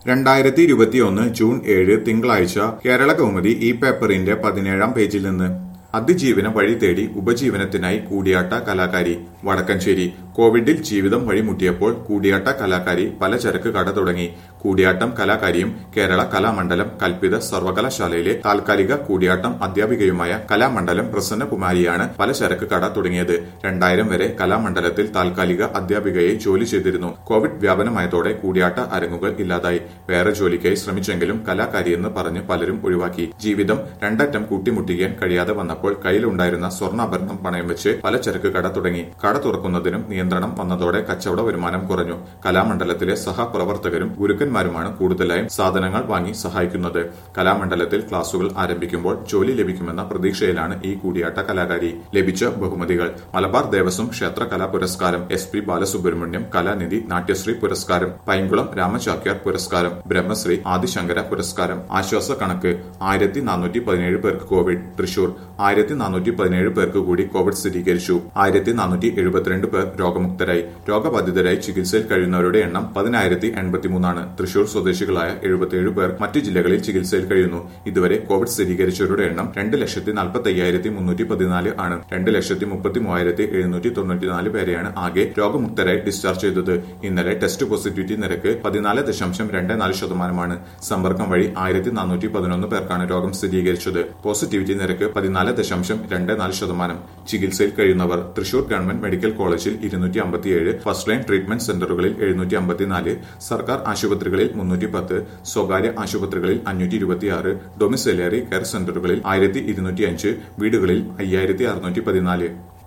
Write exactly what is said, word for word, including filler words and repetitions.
രണ്ടായിരത്തി ഇരുപത്തിയൊന്ന് ജൂൺ ഏഴ് തിങ്കളാഴ്ച കേരള കൗമുദി ഈ പേപ്പറിന്റെ പതിനേഴാം പേജിൽ നിന്ന് അതിജീവന വഴി തേടി ഉപജീവനത്തിനായി കൂടിയാട്ട കലാകാരി വടക്കഞ്ചേരി. കോവിഡിൽ ജീവിതം വഴിമുട്ടിയപ്പോൾ കൂടിയാട്ട കലാകാരി പലചരക്ക് കട തുടങ്ങി. കൂടിയാട്ടം കലാകാരിയും കേരള കലാമണ്ഡലം കൽപ്പിത സർവകലാശാലയിലെ താൽക്കാലിക കൂടിയാട്ടം അധ്യാപികയുമായ കലാമണ്ഡലം പ്രസന്നകുമാരിയാണ് പലചരക്ക് കട തുടങ്ങിയത്. രണ്ടായിരം വരെ കലാമണ്ഡലത്തിൽ താൽക്കാലിക അധ്യാപികയെ ജോലി ചെയ്തിരുന്നു. കോവിഡ് വ്യാപനമായതോടെ കൂടിയാട്ട അരങ്ങുകൾ ഇല്ലാതായി. വേറെ ജോലിക്കായി ശ്രമിച്ചെങ്കിലും കലാകാരിയെന്ന് പറഞ്ഞ് പലരും ഒഴിവാക്കി. ജീവിതം രണ്ടറ്റം കൂട്ടിമുട്ടിക്കാൻ കഴിയാതെ വന്നപ്പോൾ കയ്യിലുണ്ടായിരുന്ന സ്വർണ്ണാഭരണം പണയം വെച്ച് പലചരക്ക് കട തുടങ്ങി. കട തുറക്കുന്നതിനും നിയന്ത്രണം വന്നതോടെ കച്ചവട വരുമാനം കുറഞ്ഞു. കലാമണ്ഡലത്തിലെ സഹപ്രവർത്തകരും ഗുരുക്കന്മാരുമാണ് കൂടുതലായും സാധനങ്ങൾ വാങ്ങി സഹായിക്കുന്നത്. കലാമണ്ഡലത്തിൽ ക്ലാസുകൾ ആരംഭിക്കുമ്പോൾ ജോലി ലഭിക്കുമെന്ന പ്രതീക്ഷയിലാണ് ഈ കൂടിയാട്ട കലാകാരി. ലഭിച്ച ബഹുമതികൾ: മലബാർ ദേവസ്വം ക്ഷേത്ര കലാ പുരസ്കാരം, എസ് പി ബാലസുബ്രഹ്മണ്യം കലാനിധി നാട്യശ്രീ പുരസ്കാരം, പൈങ്കുളം രാമചാക്യാർ പുരസ്കാരം, ബ്രഹ്മശ്രീ ആദിശങ്കര പുരസ്കാരം. ആശ്വാസ കണക്ക്: ആയിരത്തി നാനൂറ്റി പതിനേഴ് പേർക്ക് കോവിഡ്. തൃശൂർ ആയിരത്തി നാനൂറ്റി പതിനേഴ് പേർക്ക് കൂടി കോവിഡ് സ്ഥിരീകരിച്ചു. ആയിരത്തി നാനൂറ്റി എഴുപത്തിരണ്ട് പേർ രോഗമുക്തരായി. രോഗബാധിതരായി ചികിത്സയിൽ കഴിയുന്നവരുടെ എണ്ണം പതിനായിരത്തി എൺപത്തിമൂന്നാണ്. തൃശൂർ സ്വദേശികളായ എഴുപത്തിയേഴ് പേർ മറ്റു ജില്ലകളിൽ ചികിത്സയിൽ കഴിയുന്നു. ഇതുവരെ കോവിഡ് സ്ഥിരീകരിച്ചവരുടെ എണ്ണം രണ്ട് ലക്ഷത്തി നാൽപ്പത്തി അയ്യായിരത്തി മുന്നൂറ്റി പതിനാല് ആണ്. രണ്ട് ലക്ഷത്തി മുപ്പത്തി മൂവായിരത്തി എഴുന്നൂറ്റി തൊണ്ണൂറ്റിനാല് പേരെയാണ് ആകെ രോഗമുക്തരായി ഡിസ്ചാർജ് ചെയ്തത്. ഇന്നലെ ടെസ്റ്റ് പോസിറ്റിവിറ്റി നിരക്ക് പതിനാല് ദശാംശം രണ്ട് നാല് ശതമാനമാണ്. സമ്പർക്കം വഴി ആയിരത്തി നാനൂറ്റി പതിനൊന്ന് പേർക്കാണ് രോഗം സ്ഥിരീകരിച്ചത്. പോസിറ്റിവിറ്റി നിരക്ക് പതിനാല് ദശാംശം രണ്ട് നാല് ശതമാനം. ചികിത്സയിൽ കഴിയുന്നവർ: തൃശൂർ ഗവൺമെന്റ് മെഡിക്കൽ കോളേജിൽ ഇരുന്നൂറ്റി അമ്പത്തിയേഴ്, ഫസ്റ്റ് ലൈൻ ട്രീറ്റ്മെന്റ് സെന്ററുകളിൽ എഴുന്നൂറ്റി അമ്പത്തിനാല്, സർക്കാർ ആശുപത്രികളിൽ മുന്നൂറ്റി പത്ത്, സ്വകാര്യ ആശുപത്രികളിൽ അഞ്ഞൂറ്റി ഇരുപത്തിയാറ്, ഡൊമിസിലറി കെയർ സെന്ററുകളിൽ ആയിരത്തി ഇരുന്നൂറ്റി അഞ്ച്, വീടുകളിൽ അയ്യായിരത്തി അറുന്നൂറ്റി പതിനാല്.